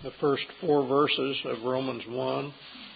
the first 4 verses of Romans 1.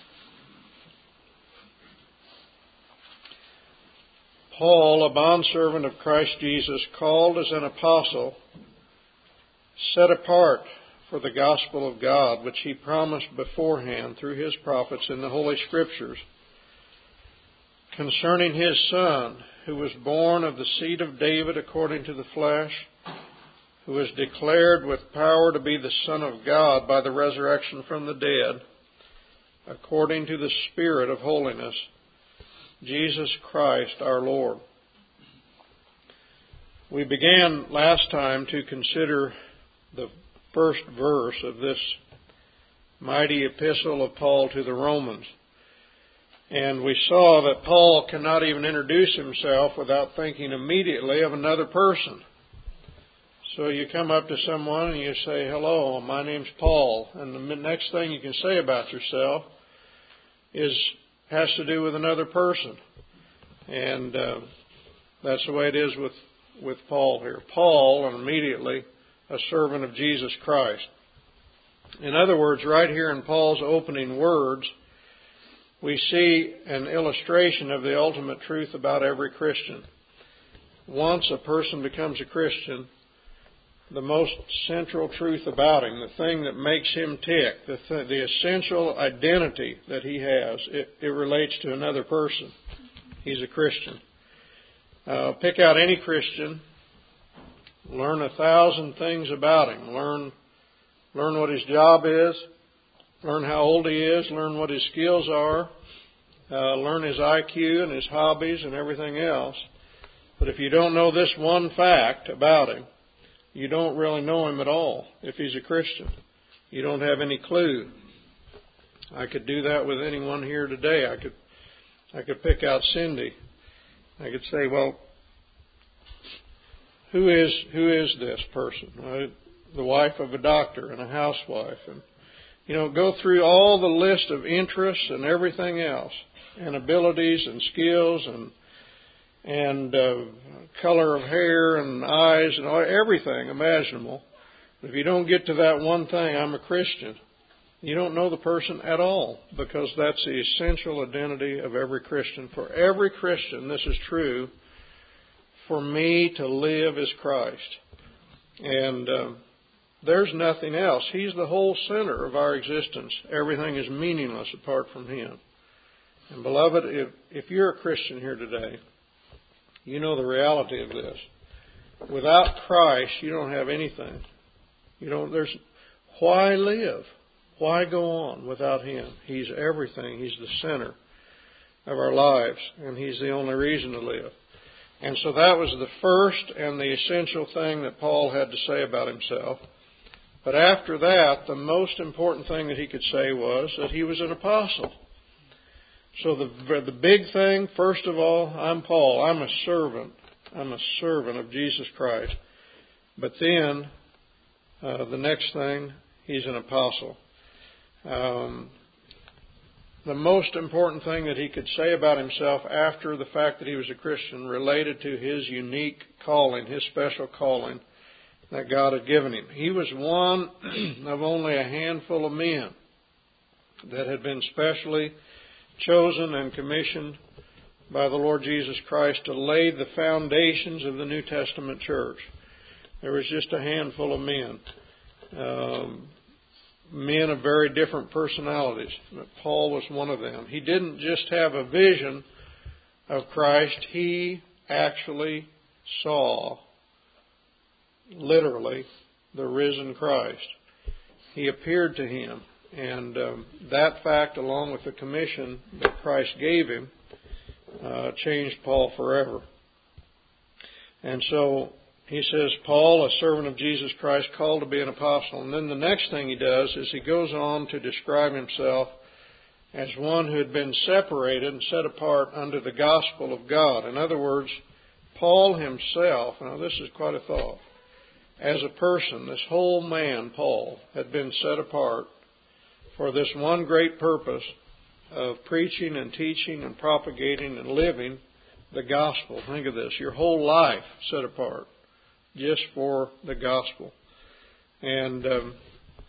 Paul, a bondservant of Christ Jesus, called as an apostle, set apart for the gospel of God, which he promised beforehand through his prophets in the Holy Scriptures, concerning his Son, who was born of the seed of David according to the flesh, who was declared with power to be the Son of God by the resurrection from the dead, according to the Spirit of holiness, Jesus Christ our Lord. We began last time to consider the first verse of this mighty epistle of Paul to the Romans. And we saw that Paul cannot even introduce himself without thinking immediately of another person. So you come up to someone and you say, "Hello, my name's Paul." And the next thing you can say about yourself has to do with another person. And that's the way it is with Paul here. Paul, and immediately a servant of Jesus Christ. In other words, right here in Paul's opening words, we see an illustration of the ultimate truth about every Christian. Once a person becomes a Christian, the most central truth about him, the thing that makes him tick, the essential identity that he has, it relates to another person. He's a Christian. Pick out any Christian, learn 1,000 things about him. Learn what his job is, learn how old he is, learn what his skills are, learn his IQ and his hobbies and everything else. But if you don't know this one fact about him, you don't really know him at all. If he's a Christian, you don't have any clue. I could do that with anyone here today. I could pick out Cindy. I could say, well, who is this person? The wife of a doctor and a housewife, and go through all the list of interests and everything else, and abilities and skills and color of hair and eyes and everything imaginable. If you don't get to that one thing, I'm a Christian, you don't know the person at all, because that's the essential identity of every Christian. For every Christian, this is true. For me to live is Christ. And there's nothing else. He's the whole center of our existence. Everything is meaningless apart from Him. And beloved, if you're a Christian here today, you know the reality of this. Without Christ, you don't have anything. Why live? Why go on without Him? He's everything. He's the center of our lives, and He's the only reason to live. And so that was the first and the essential thing that Paul had to say about himself. But after that, the most important thing that he could say was that he was an apostle. So the big thing, first of all, I'm Paul. I'm a servant. I'm a servant of Jesus Christ. But then, the next thing, he's an apostle. The most important thing that he could say about himself after the fact that he was a Christian related to his unique calling, his special calling that God had given him. He was one of only a handful of men that had been specially chosen and commissioned by the Lord Jesus Christ to lay the foundations of the New Testament church. There was just a handful of men. Men of very different personalities. But Paul was one of them. He didn't just have a vision of Christ. He actually saw, literally, the risen Christ. He appeared to him. And that fact, along with the commission that Christ gave him, changed Paul forever. And so he says, Paul, a servant of Jesus Christ, called to be an apostle. And then the next thing he does is he goes on to describe himself as one who had been separated and set apart under the gospel of God. In other words, Paul himself, now this is quite a thought, as a person, this whole man, Paul, had been set apart for this one great purpose of preaching and teaching and propagating and living the gospel. Think of this, your whole life set apart just for the gospel. And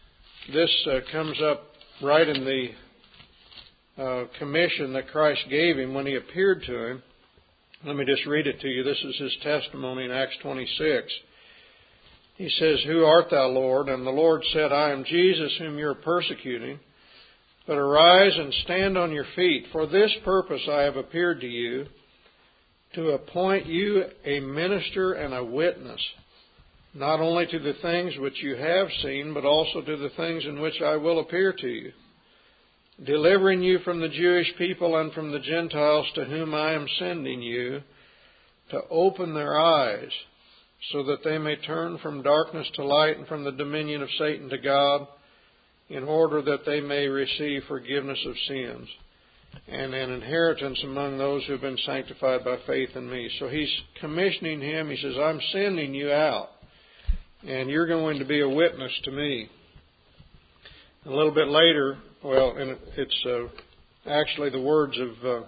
this comes up right in the commission that Christ gave him when he appeared to him. Let me just read it to you. This is his testimony in Acts 26. He says, "Who art thou, Lord?" And the Lord said, "I am Jesus whom you are persecuting. But arise and stand on your feet. For this purpose I have appeared to you, to appoint you a minister and a witness, not only to the things which you have seen, but also to the things in which I will appear to you, delivering you from the Jewish people and from the Gentiles to whom I am sending you, to open their eyes, so that they may turn from darkness to light and from the dominion of Satan to God, in order that they may receive forgiveness of sins and an inheritance among those who have been sanctified by faith in me." So he's commissioning him. He says, "I'm sending you out, and you're going to be a witness to me." A little bit later, well, and it's actually the words of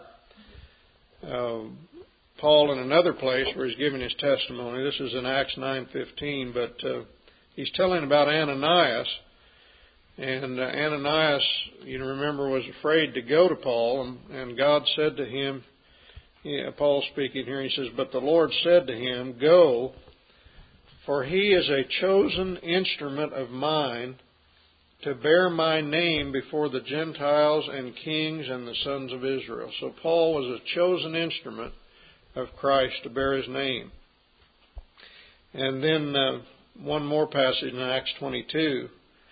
Paul in another place where he's giving his testimony. This is in Acts 9:15, but he's telling about Ananias. And Ananias, you remember, was afraid to go to Paul, and God said to him, Paul speaking here, he says, "But the Lord said to him, Go, for he is a chosen instrument of mine to bear my name before the Gentiles and kings and the sons of Israel." So Paul was a chosen instrument of Christ to bear his name. And then one more passage in Acts 22.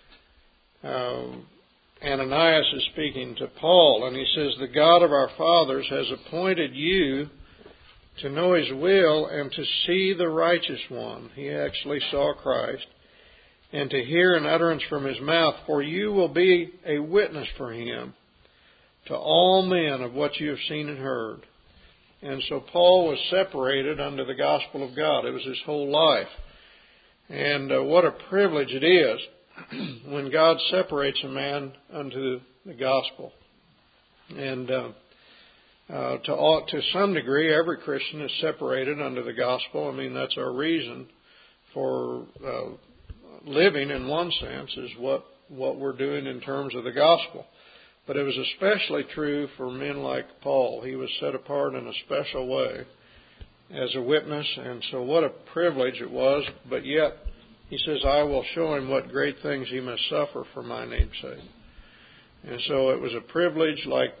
Ananias is speaking to Paul, and he says, "The God of our fathers has appointed you to know His will and to see the righteous one." He actually saw Christ. "And to hear an utterance from His mouth, for you will be a witness for Him to all men of what you have seen and heard." And so Paul was separated unto the gospel of God. It was his whole life. And what a privilege it is when God separates a man unto the gospel. And to some degree, every Christian is separated unto the gospel. I mean, that's our reason for living, in one sense, is what we're doing in terms of the gospel. But it was especially true for men like Paul. He was set apart in a special way as a witness, and so what a privilege it was. But yet, he says, "I will show him what great things he must suffer for my name's sake." And so it was a privilege like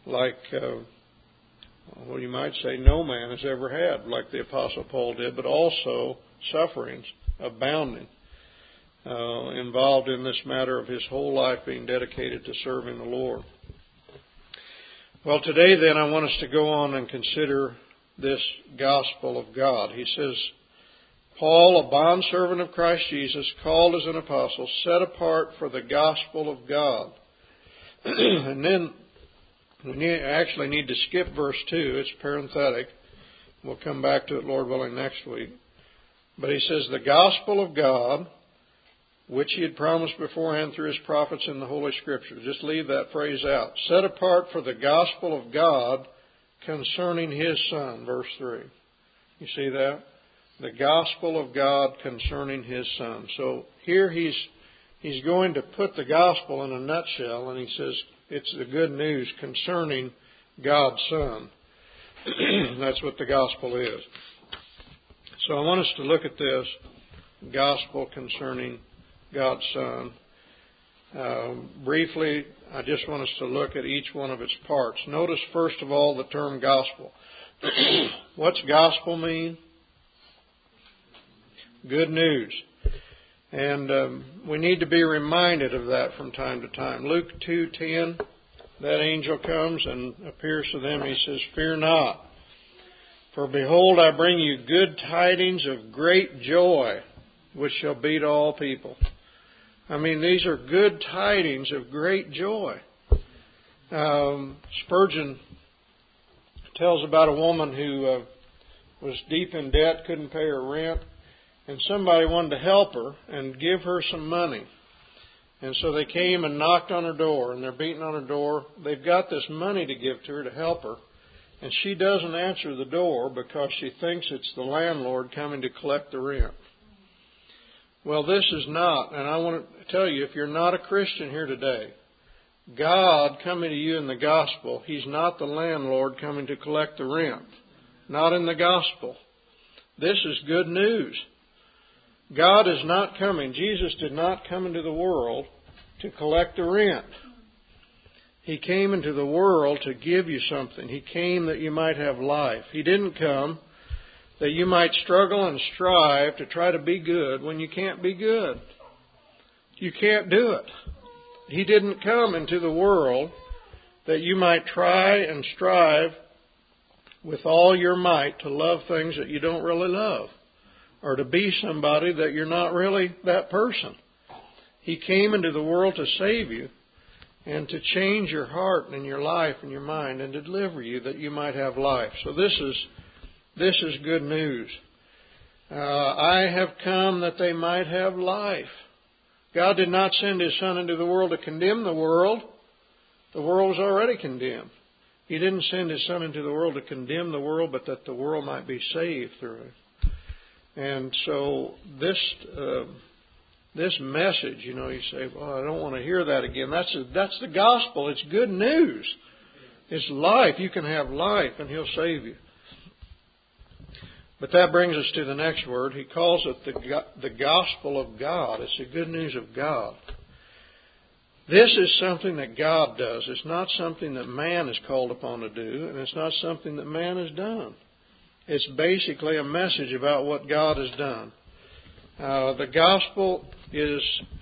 well, you might say no man has ever had, like the Apostle Paul did, but also sufferings abounding involved in this matter of his whole life being dedicated to serving the Lord. Well, today then I want us to go on and consider this gospel of God. He says, "Paul, a bondservant of Christ Jesus, called as an apostle, set apart for the gospel of God." And then we actually need to skip verse 2. It's parenthetic. We'll come back to it, Lord willing, next week. But he says, "The gospel of God, which He had promised beforehand through His prophets in the Holy Scriptures." Just leave that phrase out. "Set apart for the gospel of God concerning His Son," verse 3. You see that? The gospel of God concerning His Son. So here he's going to put the gospel in a nutshell, and he says it's the good news concerning God's Son. That's what the gospel is. So I want us to look at this gospel concerning God's Son. Briefly, I just want us to look at each one of its parts. Notice, first of all, the term gospel. What's gospel mean? Good news. And we need to be reminded of that from time to time. Luke 2:10, that angel comes and appears to them. He says, "Fear not, for behold, I bring you good tidings of great joy, which shall be to all people." I mean, these are good tidings of great joy. Spurgeon tells about a woman who was deep in debt, couldn't pay her rent, and somebody wanted to help her and give her some money. And so they came and knocked on her door, and they're beating on her door. They've got this money to give to her to help her, and she doesn't answer the door because she thinks it's the landlord coming to collect the rent. Well, this is not, and I want to tell you, if you're not a Christian here today, God coming to you in the gospel, He's not the landlord coming to collect the rent. Not in the gospel. This is good news. God is not coming. Jesus did not come into the world to collect the rent. He came into the world to give you something. He came that you might have life. He didn't come that you might struggle and strive to try to be good when you can't be good. You can't do it. He didn't come into the world that you might try and strive with all your might to love things that you don't really love, or to be somebody that you're not really that person. He came into the world to save you and to change your heart and your life and your mind and to deliver you that you might have life. So this is good news. I have come that they might have life. God did not send His Son into the world to condemn the world. The world was already condemned. He didn't send His Son into the world to condemn the world, but that the world might be saved through Him. And so this message, you say, well, I don't want to hear that again. That's the gospel. It's good news. It's life. You can have life, and He'll save you. But that brings us to the next word. He calls it the gospel of God. It's the good news of God. This is something that God does. It's not something that man is called upon to do, and it's not something that man has done. It's basically a message about what God has done. The gospel is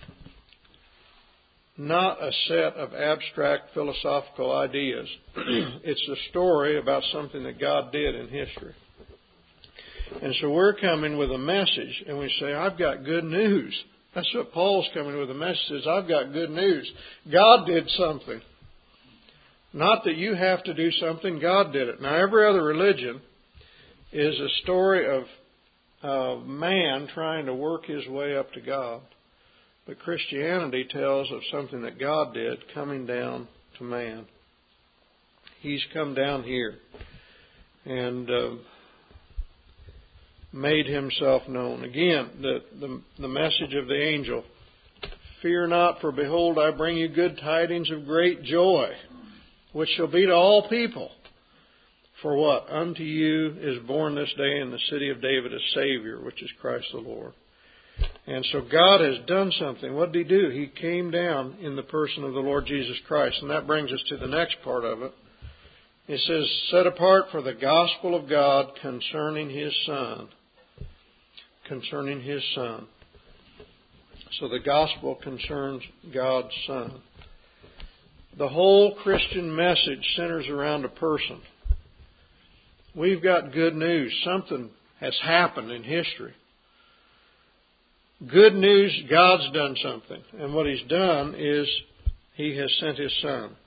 not a set of abstract philosophical ideas. It's a story about something that God did in history. And so we're coming with a message, and we say, I've got good news. That's what Paul's coming with. The message is, I've got good news. God did something. Not that you have to do something. God did it. Now, every other religion is a story of man trying to work his way up to God. But Christianity tells of something that God did coming down to man. He's come down here and made Himself known. Again, the message of the angel. Fear not, for behold, I bring you good tidings of great joy, which shall be to all people. For what? Unto you is born this day in the city of David a Savior, which is Christ the Lord. And so God has done something. What did He do? He came down in the person of the Lord Jesus Christ. And that brings us to the next part of it. It says, set apart for the gospel of God concerning His Son. Concerning His Son. So the gospel concerns God's Son. The whole Christian message centers around a person. We've got good news. Something has happened in history. Good news, God's done something. And what He's done is He has sent His Son.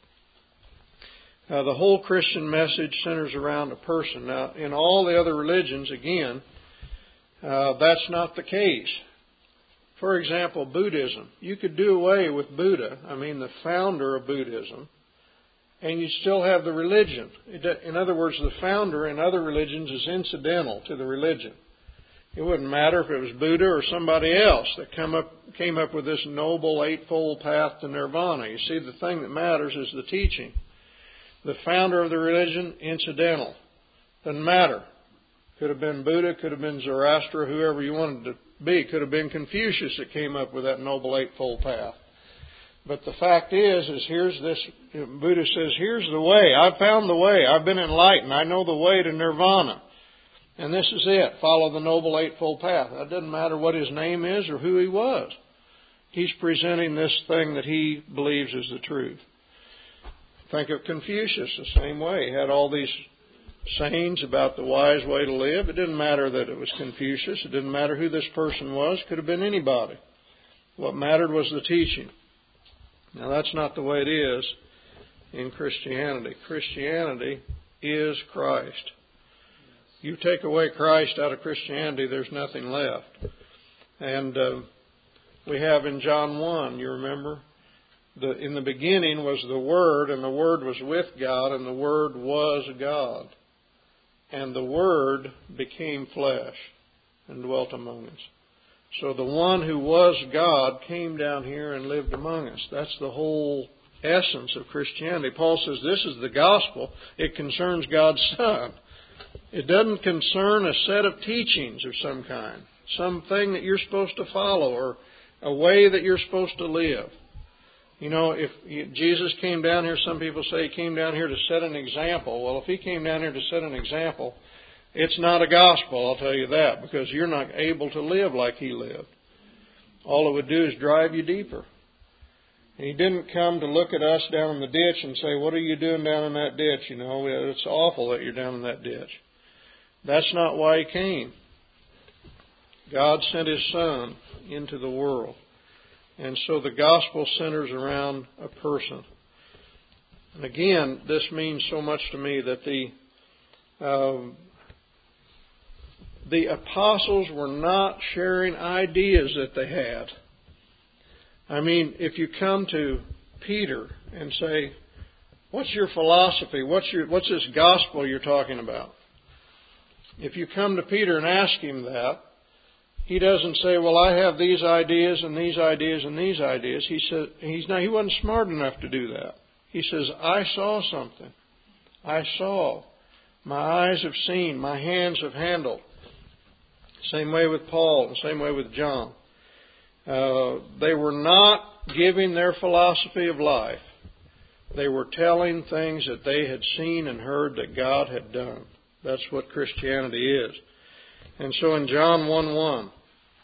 The whole Christian message centers around a person. Now, in all the other religions, again, that's not the case. For example, Buddhism. You could do away with Buddha, the founder of Buddhism, and you still have the religion. In other words, the founder in other religions is incidental to the religion. It wouldn't matter if it was Buddha or somebody else that came up with this noble eightfold path to nirvana. You see, the thing that matters is the teaching. The founder of the religion, incidental. Doesn't matter. Could have been Buddha, could have been Zoroaster, whoever you wanted to be. Could have been Confucius that came up with that noble eightfold path. But the fact is here's this, Buddha says, here's the way. I've found the way. I've been enlightened. I know the way to nirvana. And this is it. Follow the Noble Eightfold Path. It doesn't matter what his name is or who he was. He's presenting this thing that he believes is the truth. Think of Confucius the same way. He had all these sayings about the wise way to live. It didn't matter that it was Confucius. It didn't matter who this person was. It could have been anybody. What mattered was the teaching. Now, that's not the way it is in Christianity. Christianity is Christ. You take away Christ out of Christianity, there's nothing left. And we have in John 1, you remember, in the beginning was the Word, and the Word was with God, and the Word was God. And the Word became flesh and dwelt among us. So the one who was God came down here and lived among us. That's the whole essence of Christianity. Paul says this is the gospel. It concerns God's Son. It doesn't concern a set of teachings of some kind, something that you're supposed to follow or a way that you're supposed to live. You know, if Jesus came down here, some people say he came down here to set an example. Well, if he came down here to set an example, it's not a gospel, I'll tell you that, because you're not able to live like he lived. All it would do is drive you deeper. And he didn't come to look at us down in the ditch and say, what are you doing down in that ditch? You know, it's awful that you're down in that ditch. That's not why he came. God sent his Son into the world. And so the gospel centers around a person. And again, this means so much to me that the apostles were not sharing ideas that they had. I mean, if you come to Peter and say, what's your philosophy? What's this gospel you're talking about? If you come to Peter and ask him that, he doesn't say, well, I have these ideas and these ideas and these ideas. He wasn't smart enough to do that. He says, I saw something. I saw. My eyes have seen. My hands have handled. Same way with Paul and same way with John. They were not giving their philosophy of life. They were telling things that they had seen and heard that God had done. That's what Christianity is. And so in John 1:1,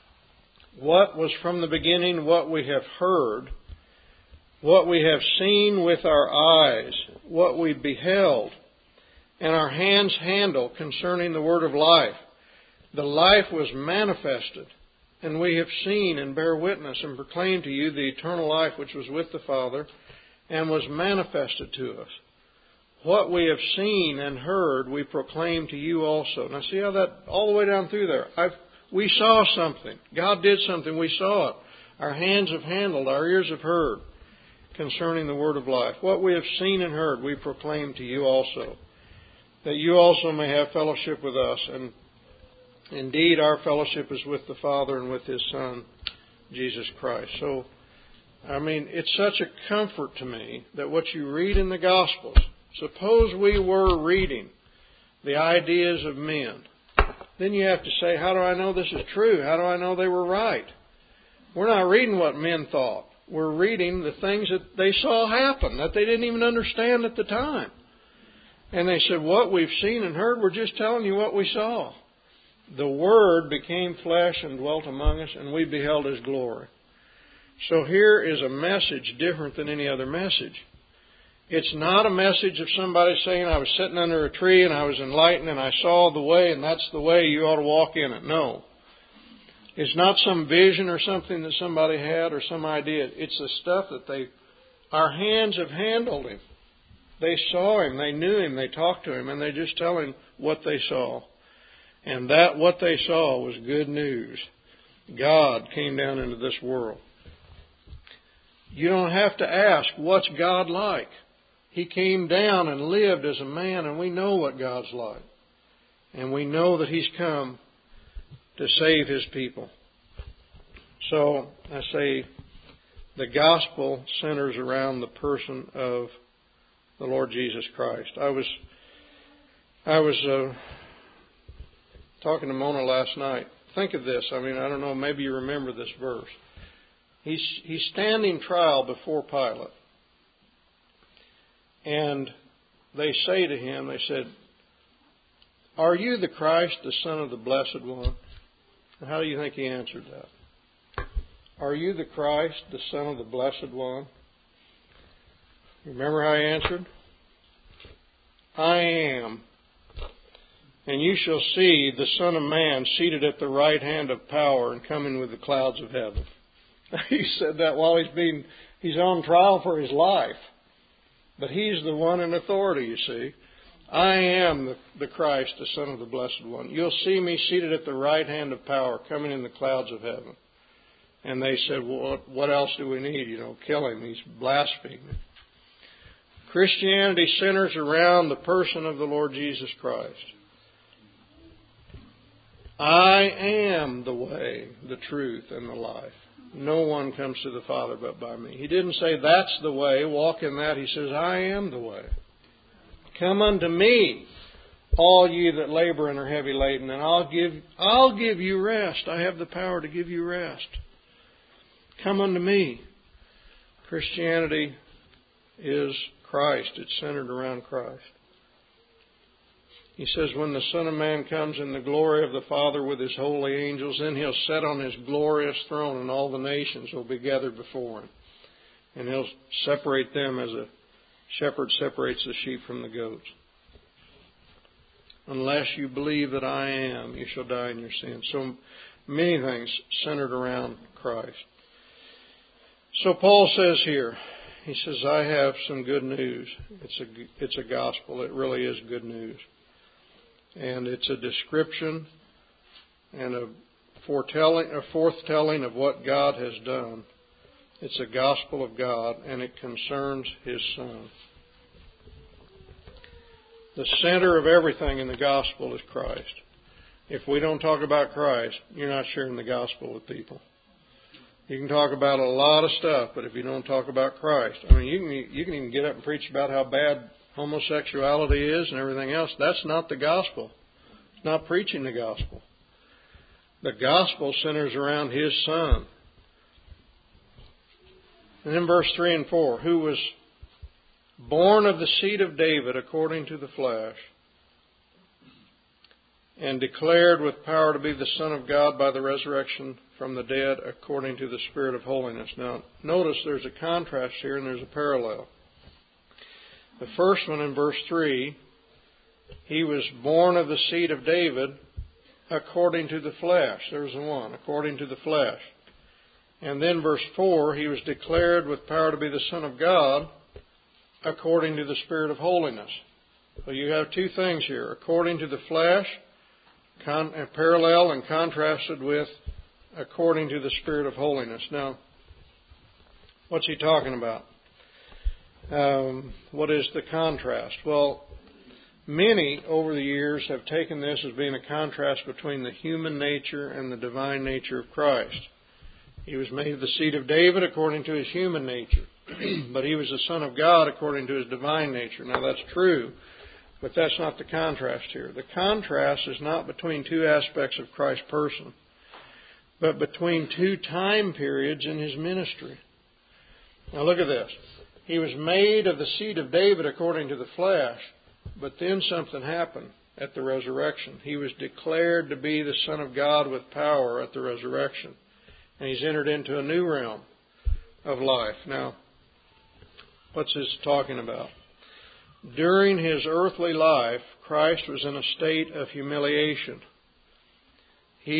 what was from the beginning, what we have heard, what we have seen with our eyes, what we beheld, and our hands handle concerning the word of life. The life was manifested, and we have seen and bear witness and proclaim to you the eternal life which was with the Father and was manifested to us. What we have seen and heard, we proclaim to you also. Now see how that, all the way down through there. We saw something. God did something. We saw it. Our hands have handled, our ears have heard concerning the word of life. What we have seen and heard, we proclaim to you also, that you also may have fellowship with us. And indeed, our fellowship is with the Father and with His Son, Jesus Christ. So, I mean, it's such a comfort to me that what you read in the Gospels, suppose we were reading the ideas of men. Then you have to say, how do I know this is true? How do I know they were right? We're not reading what men thought. We're reading the things that they saw happen, that they didn't even understand at the time. And they said, what we've seen and heard, we're just telling you what we saw. The Word became flesh and dwelt among us, and we beheld His glory. So here is a message different than any other message. It's not a message of somebody saying, I was sitting under a tree and I was enlightened and I saw the way and that's the way, you ought to walk in it. No. It's not some vision or something that somebody had or some idea. It's the stuff that our hands have handled Him. They saw Him, they knew Him, they talked to Him, and they just tell Him what they saw. And that what they saw was good news. God came down into this world. You don't have to ask, what's God like? He came down and lived as a man, and we know what God's like. And we know that He's come to save His people. So, I say, the gospel centers around the person of the Lord Jesus Christ. I was talking to Mona last night. Think of this. I mean, I don't know, maybe you remember this verse. He's standing trial before Pilate. And they say to him, they said, are you the Christ, the Son of the Blessed One? And how do you think he answered that? Are you the Christ, the Son of the Blessed One? Remember how he answered? I am. And you shall see the Son of Man seated at the right hand of power and coming with the clouds of heaven. He said that while he's on trial for his life. But he's the one in authority, you see. I am the Christ, the Son of the Blessed One. You'll see me seated at the right hand of power, coming in the clouds of heaven. And they said, well, what else do we need? Kill him. He's blaspheming. Christianity centers around the person of the Lord Jesus Christ. I am the way, the truth, and the life. No one comes to the Father but by me. He didn't say, that's the way, walk in that. He says, I am the way. Come unto me, all ye that labor and are heavy laden, and I'll give you rest. I have the power to give you rest. Come unto me. Christianity is Christ. It's centered around Christ. He says, when the Son of Man comes in the glory of the Father with His holy angels, then He'll sit on His glorious throne, and all the nations will be gathered before Him. And He'll separate them as a shepherd separates the sheep from the goats. Unless you believe that I am, you shall die in your sins. So many things centered around Christ. So Paul says here, he says, I have some good news. It's a gospel. It really is good news. And it's a description and a forthtelling of what God has done. It's a gospel of God, and it concerns His Son. The center of everything in the gospel is Christ. If we don't talk about Christ, you're not sharing the gospel with people. You can talk about a lot of stuff, but if you don't talk about Christ, I mean, you can even get up and preach about how bad homosexuality is and everything else. That's not the gospel. It's not preaching the gospel. The gospel centers around His Son. And then verse 3 and 4, who was born of the seed of David according to the flesh, and declared with power to be the Son of God by the resurrection from the dead according to the Spirit of holiness. Now, notice there's a contrast here and there's a parallel. The first one in verse 3, He was born of the seed of David according to the flesh. There's the one, according to the flesh. And then verse 4, He was declared with power to be the Son of God according to the Spirit of holiness. So you have two things here. According to the flesh, parallel and contrasted with according to the Spirit of holiness. Now, what's he talking about? What is the contrast? Well, many over the years have taken this as being a contrast between the human nature and the divine nature of Christ. He was made of the seed of David according to His human nature, but He was the Son of God according to His divine nature. Now that's true, but that's not the contrast here. The contrast is not between two aspects of Christ's person, but between two time periods in His ministry. Now look at this. He was made of the seed of David according to the flesh, but then something happened at the resurrection. He was declared to be the Son of God with power at the resurrection. And He's entered into a new realm of life. Now, what's this talking about? During His earthly life, Christ was in a state of humiliation. He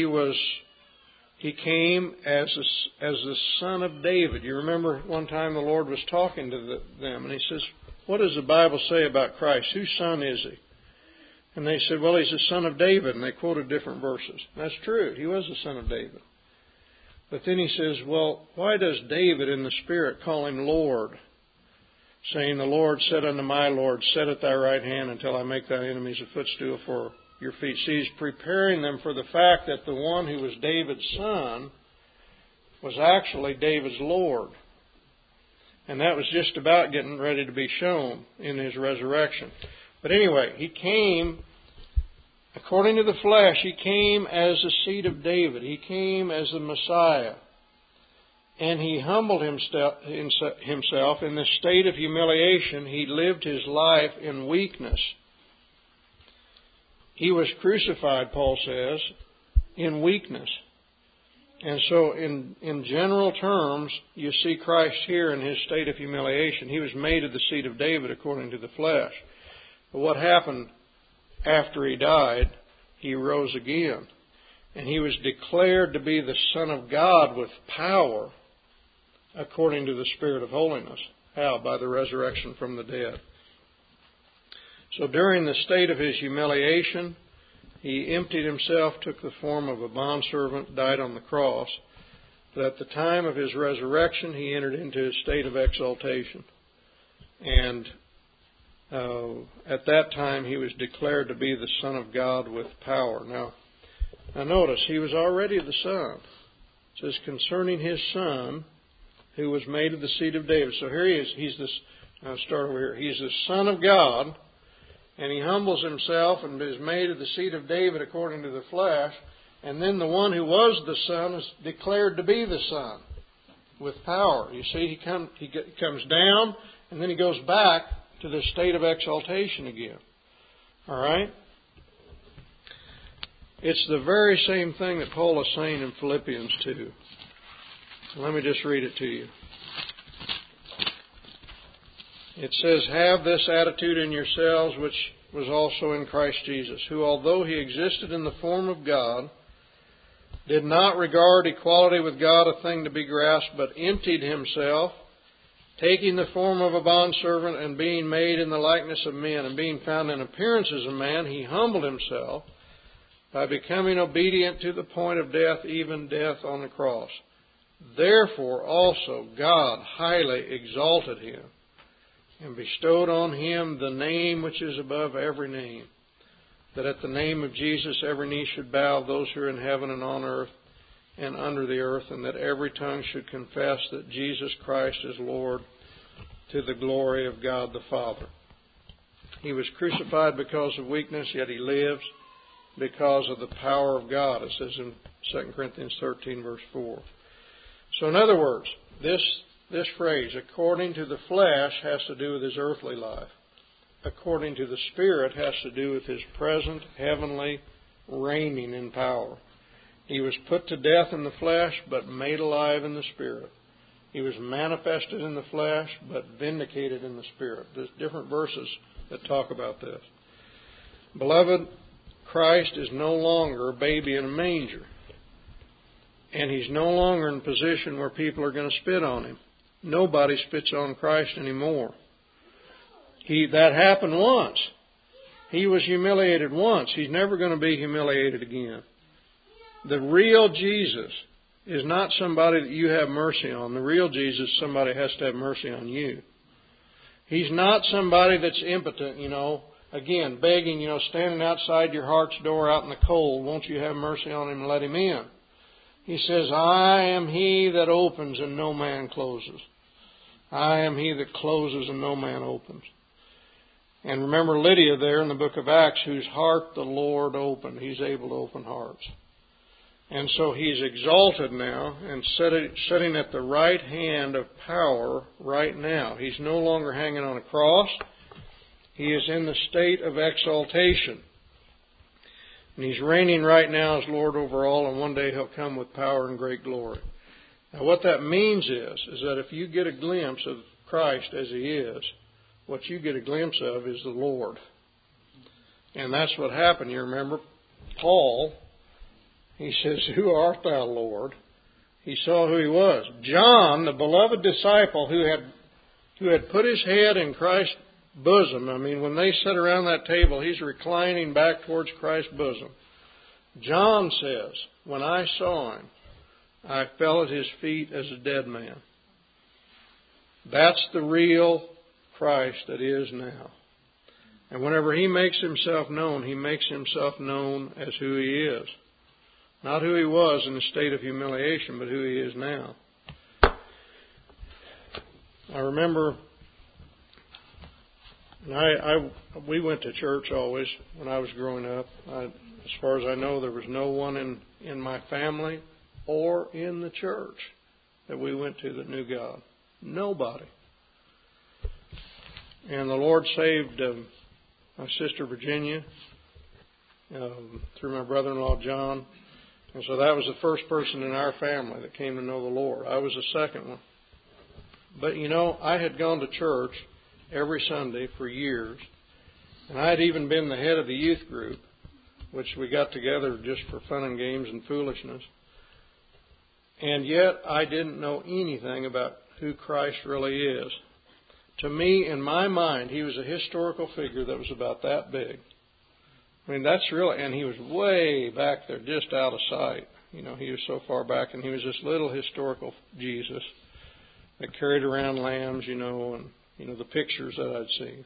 came as the Son of David. You remember one time the Lord was talking to them, and He says, what does the Bible say about Christ? Whose son is He? And they said, well, He's the Son of David, and they quoted different verses. That's true. He was the Son of David. But then He says, well, why does David in the Spirit call Him Lord? Saying, the Lord said unto my Lord, sit at thy right hand until I make thy enemies a footstool for your feet. See, He's preparing them for the fact that the one who was David's son was actually David's Lord. And that was just about getting ready to be shown in His resurrection. But anyway, He came, according to the flesh, He came as the seed of David. He came as the Messiah. And He humbled Himself in this state of humiliation. He lived His life in weakness. He was crucified, Paul says, in weakness. And so in general terms, you see Christ here in His state of humiliation. He was made of the seed of David according to the flesh. But what happened after He died? He rose again. And He was declared to be the Son of God with power according to the Spirit of holiness. How? By the resurrection from the dead. So during the state of His humiliation, He emptied Himself, took the form of a bondservant, died on the cross. But at the time of His resurrection, He entered into a state of exaltation. And at that time, He was declared to be the Son of God with power. Now, Now notice, he was already the Son. It says, concerning his Son, who was made of the seed of David. So here he is. He's this. I'll start over here. He's the Son of God, and he humbles himself and is made of the seed of David according to the flesh. And then the one who was the Son is declared to be the Son with power. You see, he comes down, and then he goes back to the state of exaltation again. All right? It's the very same thing that Paul is saying in Philippians 2. Let me just read it to you. It says, have this attitude in yourselves, which was also in Christ Jesus, who, although he existed in the form of God, did not regard equality with God a thing to be grasped, but emptied himself, taking the form of a bondservant and being made in the likeness of men, and being found in appearance as a man, he humbled himself by becoming obedient to the point of death, even death on the cross. Therefore also God highly exalted him and bestowed on him the name which is above every name, that at the name of Jesus every knee should bow, those who are in heaven and on earth and under the earth, and that every tongue should confess that Jesus Christ is Lord, to the glory of God the Father. He was crucified because of weakness, yet he lives because of the power of God, it says in 2 Corinthians 13, verse 4. So in other words, this phrase, according to the flesh, has to do with his earthly life. According to the Spirit, has to do with his present heavenly reigning in power. He was put to death in the flesh, but made alive in the Spirit. He was manifested in the flesh, but vindicated in the Spirit. There's different verses that talk about this. Beloved, Christ is no longer a baby in a manger. And he's no longer in a position where people are going to spit on him. Nobody spits on Christ anymore. That happened once. He was humiliated once. He's never going to be humiliated again. The real Jesus is not somebody that you have mercy on. The real Jesus is somebody has to have mercy on you. He's not somebody that's impotent, again, begging, standing outside your heart's door out in the cold. Won't you have mercy on him and let him in? He says, I am he that opens and no man closes. I am he that closes and no man opens. And remember Lydia there in the book of Acts, whose heart the Lord opened. He's able to open hearts. And so he's exalted now and sitting at the right hand of power right now. He's no longer hanging on a cross. He is in the state of exaltation. And he's reigning right now as Lord over all, and one day he'll come with power and great glory. Now what that means is that if you get a glimpse of Christ as he is, what you get a glimpse of is the Lord. And that's what happened. You remember Paul, he says, who art thou, Lord? He saw who he was. John, the beloved disciple who had put his head in Christ's bosom. I mean, when they sit around that table, he's reclining back towards Christ's bosom. John says, when I saw him, I fell at his feet as a dead man. That's the real Christ that is now. And whenever he makes himself known, he makes himself known as who he is. Not who he was in a state of humiliation, but who he is now. I remember we went to church always when I was growing up. As far as I know, there was no one in my family or in the church that we went to that knew God. Nobody. And the Lord saved my sister Virginia through my brother-in-law John. And so that was the first person in our family that came to know the Lord. I was the second one. But I had gone to church every Sunday for years. And I had even been the head of the youth group, which we got together just for fun and games and foolishness. And yet I didn't know anything about who Christ really is. To me, in my mind, he was a historical figure that was about that big. I mean, that's really, and he was way back there, just out of sight. He was so far back, and he was this little historical Jesus that carried around lambs, and, the pictures that I'd seen.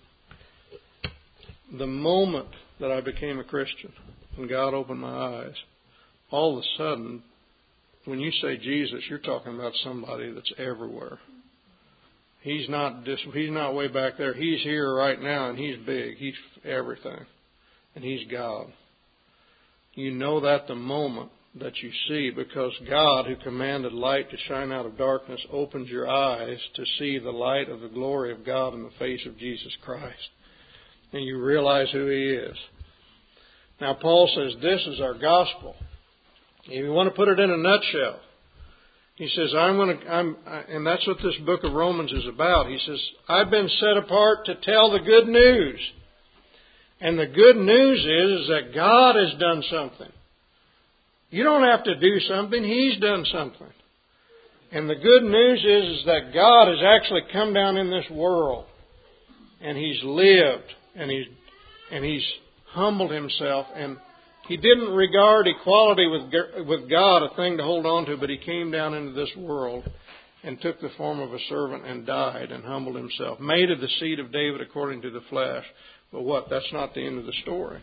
The moment that I became a Christian and God opened my eyes, all of a sudden, when you say Jesus, you're talking about somebody that's everywhere. He's not way back there. He's here right now, and He's big. He's everything. And He's God. You know that the moment that you see, because God, who commanded light to shine out of darkness, opens your eyes to see the light of the glory of God in the face of Jesus Christ. And you realize who He is. Now, Paul says this is our gospel. If you want to put it in a nutshell, he says, and that's what this book of Romans is about. He says, I've been set apart to tell the good news. And the good news is that God has done something. You don't have to do something. He's done something. And the good news is that God has actually come down in this world. And He's lived. And He's humbled Himself. And He didn't regard equality with God a thing to hold on to, but He came down into this world and took the form of a servant and died and humbled Himself. Made of the seed of David according to the flesh. But what? That's not the end of the story.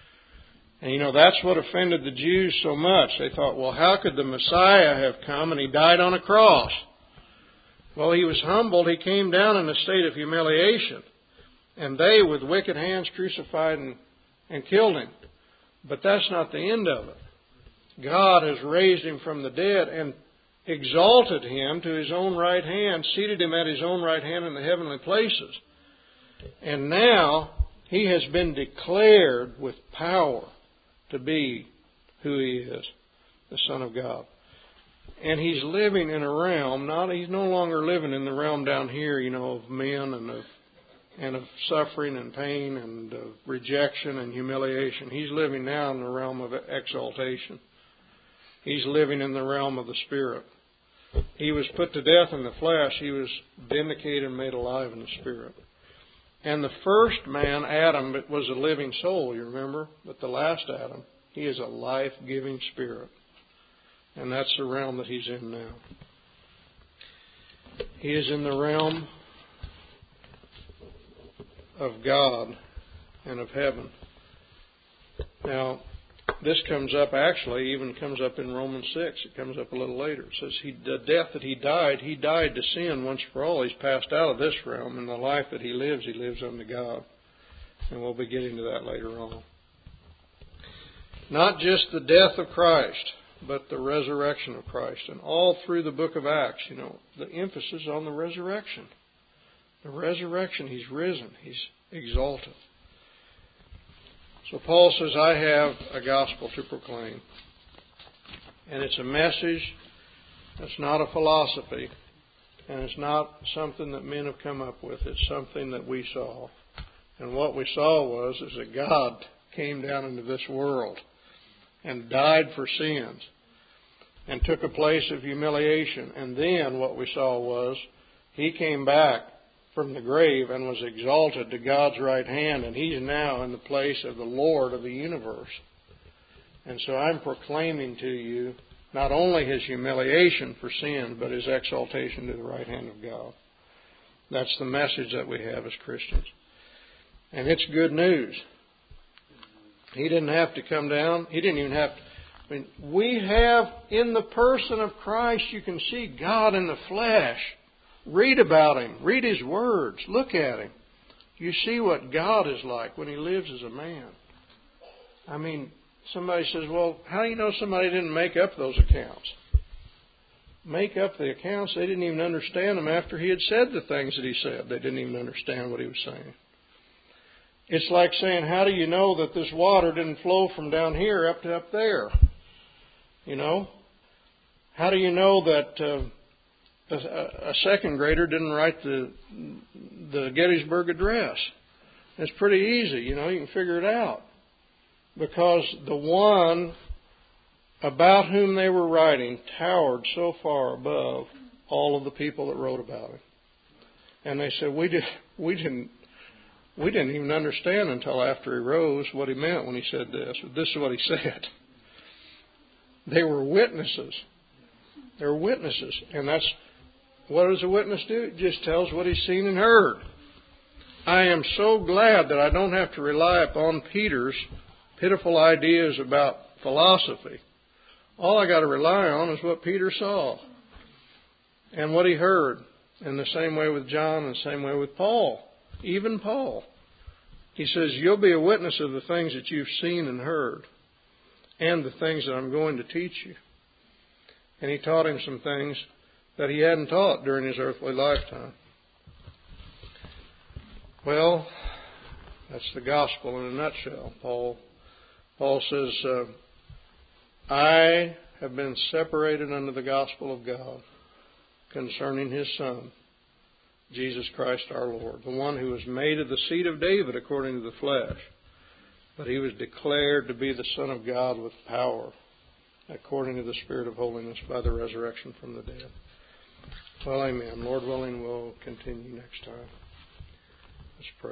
And that's what offended the Jews so much. They thought, well, how could the Messiah have come and He died on a cross? Well, He was humbled. He came down in a state of humiliation. And they, with wicked hands, crucified and killed Him. But that's not the end of it. God has raised Him from the dead and exalted Him to His own right hand, seated Him at His own right hand in the heavenly places. And now He has been declared with power to be who He is, the Son of God. And He's living in a realm, He's no longer living in the realm down here, of men and of suffering and pain and of rejection and humiliation. He's living now in the realm of exaltation. He's living in the realm of the Spirit. He was put to death in the flesh. He was vindicated and made alive in the Spirit. And the first man, Adam, was a living soul, you remember? But the last Adam, he is a life-giving spirit. And that's the realm that he's in now. He is in the realm of God and of heaven. Now, this comes up, even comes up in Romans 6. It comes up a little later. It says the death that He died to sin once for all. He's passed out of this realm. And the life that He lives unto God. And we'll be getting to that later on. Not just the death of Christ, but the resurrection of Christ. And all through the book of Acts, the emphasis on the resurrection. The resurrection, He's risen. He's exalted. So Paul says, I have a gospel to proclaim. And it's a message that's not a philosophy. And it's not something that men have come up with. It's something that we saw. And what we saw is that God came down into this world and died for sins and took a place of humiliation. And then what we saw was He came back from the grave and was exalted to God's right hand, and He's now in the place of the Lord of the universe. And so I'm proclaiming to you not only His humiliation for sin, but His exaltation to the right hand of God. That's the message that we have as Christians. And it's good news. He didn't have to come down. He didn't even have to. We have in the person of Christ, you can see God in the flesh. Read about Him. Read His words. Look at Him. You see what God is like when He lives as a man. Somebody says, well, how do you know somebody didn't make up those accounts? Make up the accounts? They didn't even understand them after He had said the things that He said. They didn't even understand what He was saying. It's like saying, how do you know that this water didn't flow from down here up to up there? How do you know that a second grader didn't write the Gettysburg Address? It's pretty easy, you can figure it out. Because the one about whom they were writing towered so far above all of the people that wrote about him. And they said, we didn't even understand until after he rose what he meant when he said this. But this is what he said. They were witnesses. They were witnesses. And that's, what does a witness do? It just tells what he's seen and heard. I am so glad that I don't have to rely upon Peter's pitiful ideas about philosophy. All I got to rely on is what Peter saw and what he heard. In the same way with John and the same way with Paul. Even Paul. He says, you'll be a witness of the things that you've seen and heard and the things that I'm going to teach you. And he taught him some things that he hadn't taught during his earthly lifetime. Well, that's the gospel in a nutshell. Paul says, I have been separated unto the gospel of God concerning His Son, Jesus Christ our Lord, the one who was made of the seed of David according to the flesh. But He was declared to be the Son of God with power, according to the Spirit of holiness, by the resurrection from the dead. Well, amen. Lord willing, we'll continue next time. Let's pray.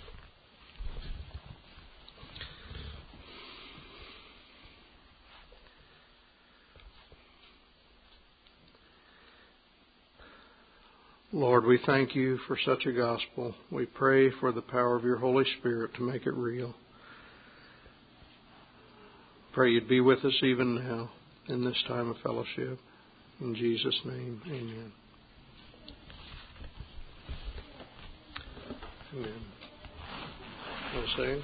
Lord, we thank You for such a gospel. We pray for the power of Your Holy Spirit to make it real. Pray You'd be with us even now in this time of fellowship. In Jesus' name, amen. Amen. We'll sing.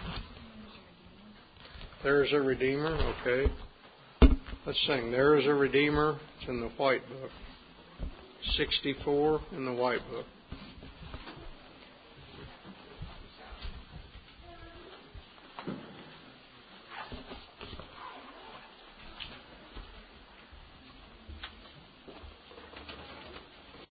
There is a Redeemer. Okay. Let's sing. There is a Redeemer. It's in the White Book. 64 in the White Book.